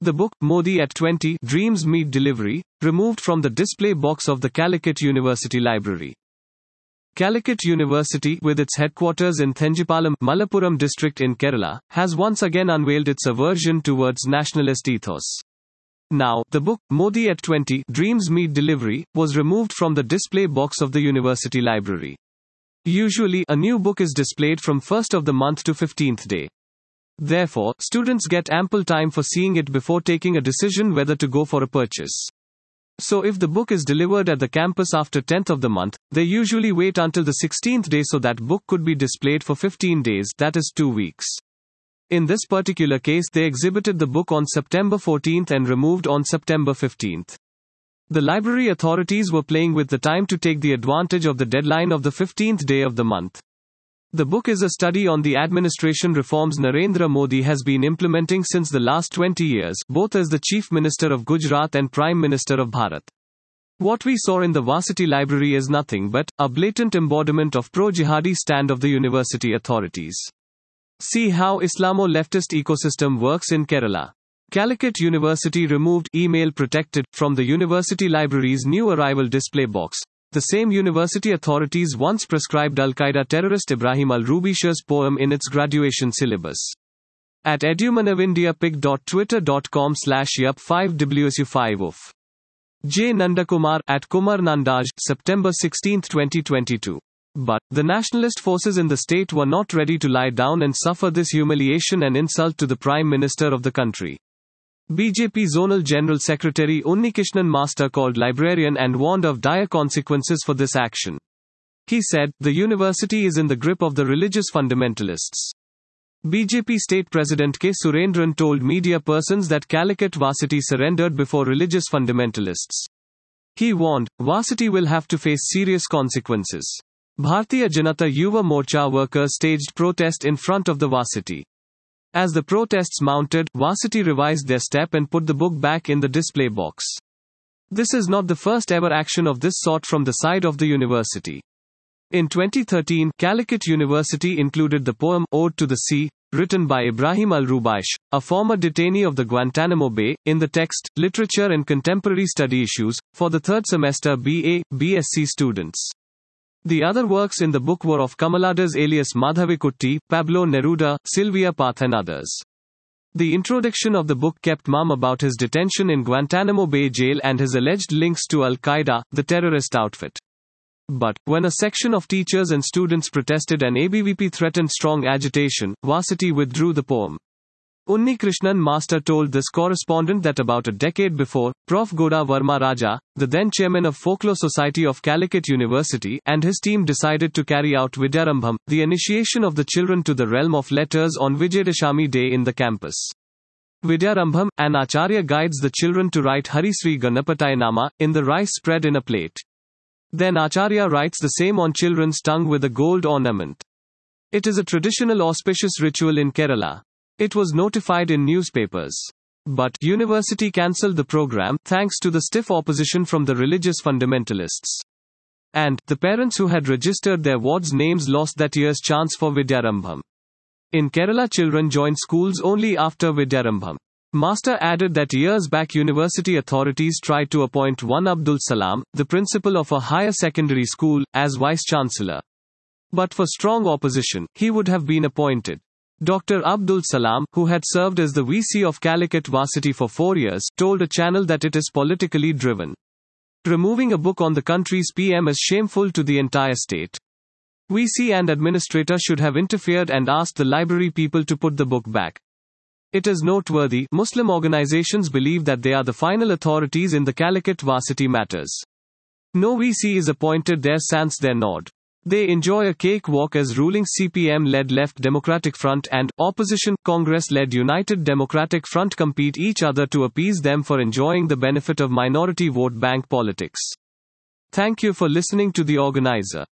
The book, Modi at 20, Dreams Meet Delivery, removed from the display box of the Calicut University Library. Calicut University, with its headquarters in Thenjipalam, Malappuram district in Kerala, has once again unveiled its aversion towards nationalist ethos. Now, the book, Modi at 20, Dreams Meet Delivery, was removed from the display box of the university library. Usually, a new book is displayed from 1st of the month to 15th day. Therefore, students get ample time for seeing it before taking a decision whether to go for a purchase. So if the book is delivered at the campus after 10th of the month, they usually wait until the 16th day so that book could be displayed for 15 days, that is 2 weeks. In this particular case, they exhibited the book on September 14th and removed on September 15th. The library authorities were playing with the time to take the advantage of the deadline of the 15th day of the month. The book is a study on the administration reforms Narendra Modi has been implementing since the last 20 years, both as the Chief Minister of Gujarat and Prime Minister of Bharat. What we saw in the Varsity Library is nothing but a blatant embodiment of pro-jihadi stand of the university authorities. See how Islamo-leftist ecosystem works in Kerala. Calicut University removed email protected from the university library's new arrival display box. The same university authorities once prescribed Al-Qaeda terrorist Ibrahim al-Rubish's poem in its graduation syllabus. At edumanavindyapic.twitter.com/yup5wsu5of. J. Nandakumar, at Kumar Nandaj, September 16, 2022. But, the nationalist forces in the state were not ready to lie down and suffer this humiliation and insult to the Prime Minister of the country. BJP Zonal General Secretary Unnikrishnan Master called librarian and warned of dire consequences for this action. He said, the university is in the grip of the religious fundamentalists. BJP State President K. Surendran told media persons that Calicut Varsity surrendered before religious fundamentalists. He warned, Varsity will have to face serious consequences. Bharatiya Janata Yuva Morcha workers staged protest in front of the Varsity. As the protests mounted, Varsity revised their step and put the book back in the display box. This is not the first ever action of this sort from the side of the university. In 2013, Calicut University included the poem Ode to the Sea, written by Ibrahim al-Rubish, a former detainee of the Guantanamo Bay, in the text, Literature and Contemporary Study Issues, for the third semester BA, BSc students. The other works in the book were of Kamaladas alias Madhavikutty, Pablo Neruda, Sylvia Plath and others. The introduction of the book kept mum about his detention in Guantanamo Bay jail and his alleged links to Al-Qaeda, the terrorist outfit. But, when a section of teachers and students protested and ABVP threatened strong agitation, Varsity withdrew the poem. Unnikrishnan Master told this correspondent that about a decade before, Prof. Goda Varma Raja, the then chairman of Folklore Society of Calicut University, and his team decided to carry out Vidyarambham, the initiation of the children to the realm of letters on Vijayadashami Day in the campus. Vidyarambham, an Acharya guides the children to write Hari Sri Ganapataya Nama, in the rice spread in a plate. Then Acharya writes the same on children's tongue with a gold ornament. It is a traditional auspicious ritual in Kerala. It was notified in newspapers. But, university cancelled the program, thanks to the stiff opposition from the religious fundamentalists. And, the parents who had registered their wards' names lost that year's chance for Vidyarambham. In Kerala, children joined schools only after Vidyarambham. Master added that years back university authorities tried to appoint one Abdul Salam, the principal of a higher secondary school, as vice-chancellor. But for strong opposition, he would have been appointed. Dr. Abdul Salam, who had served as the VC of Calicut Varsity for 4 years, told a channel that it is politically driven. Removing a book on the country's PM is shameful to the entire state. VC and administrator should have interfered and asked the library people to put the book back. It is noteworthy, Muslim organizations believe that they are the final authorities in the Calicut Varsity matters. No VC is appointed there sans their nod. They enjoy a cakewalk as ruling CPM-led Left Democratic Front and opposition Congress-led United Democratic Front compete each other to appease them for enjoying the benefit of minority vote bank politics. Thank you for listening to the organizer.